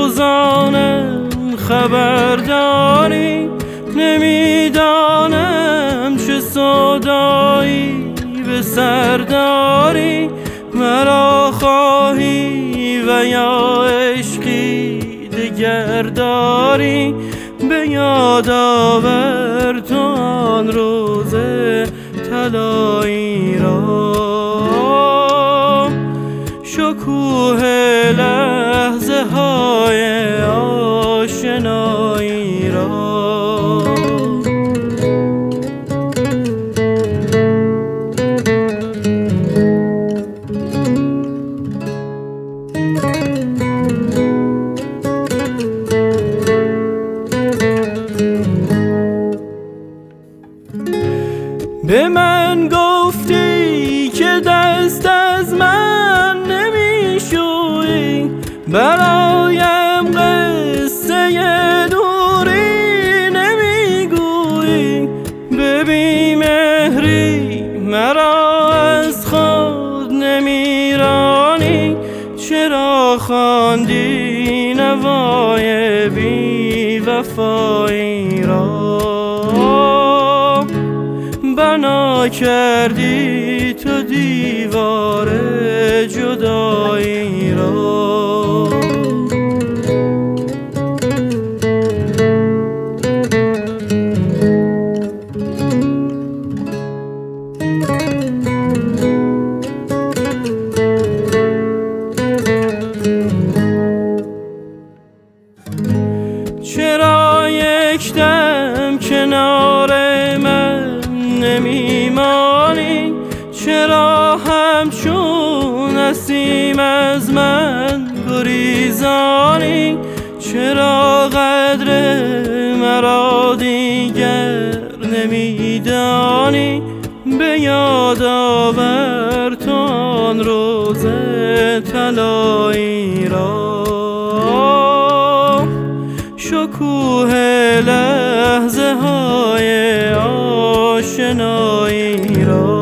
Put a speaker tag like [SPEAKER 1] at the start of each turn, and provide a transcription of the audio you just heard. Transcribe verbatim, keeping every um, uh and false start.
[SPEAKER 1] سوزانم خبرداری، نمیدانم چه سودایی به سرداری. مرا خواهی و یا عشقی دگر داری، به یاد آور تو آن روز طلایی را، شکوه لحظه های آشنایی را. به من گفتی که دست از من نمیشویی، برایم قصه دوری نمیگویی. به بیمهری مرا از خود نمیرانی، چرا خواندی نوای بی وفایی را؟ بنا کردی تو دیوار جدایی را. چرا یک دم کنار من نمیمانی؟ چرا همچون نسیم از من گریزانی؟ چرا قدر مرا دیگر نمیدانی؟ به یاد آور تو آن روز طلایی را، شکوه لحظه های آشنایی را.